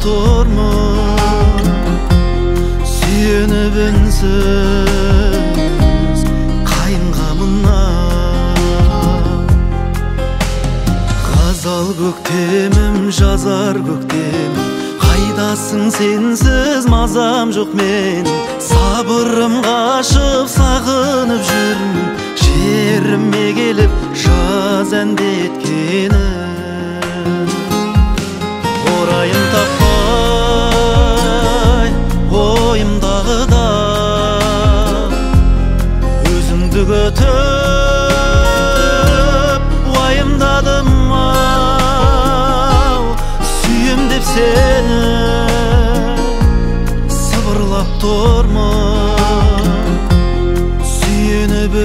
тұрмын, сүйеніп үнсіз қайын қамына. Қазал көктемім, жазар көктемім, қайдасың сенсіз мазам жоқ мен. Сабырым қашып сағынып жүрмін, жеріме келіп жаз әндеткенім. Орайым таппай ойымдағыда өзіңді күтіп уайымдадым-ау. Сүйем деп сені сыбырлап тұрмын, сүйеніп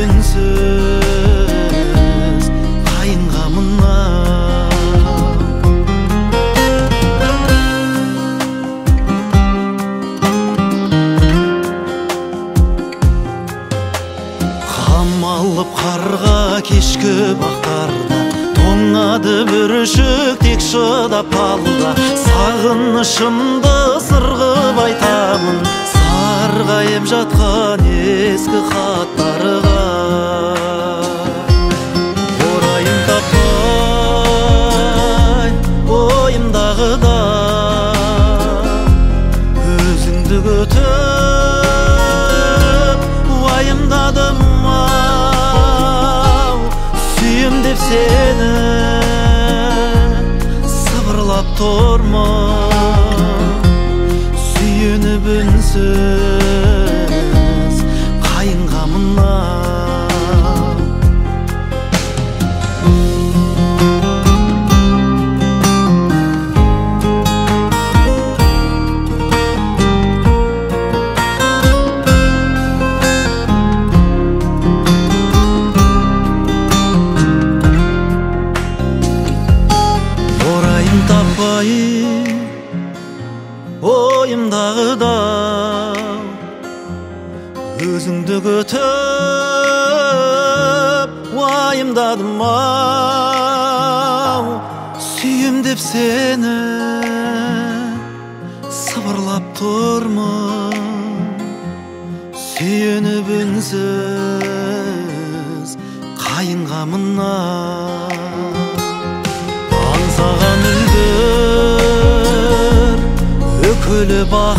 үнсіз қайын қамына. Алып қарға кешкі бақтарда тоңады бүршік тек шыдап алда. Сағынышымды сырғып айтамын сарғайып жатқан ескі хаттарға. Орайым таппай ойымдағыда өзіңді күтіп уайымдадым. Сүйем деп сені сыбырлап тұрмын, сүйеніп үнсіз қайын қамына. Таппай ойымдағыда өзіңді күтіп уайымдадым-ау. Сүйем деп сені сыбырлап тұрмын, сүйеніп үнсіз қайын қамына. Аңсаған үкілі бақ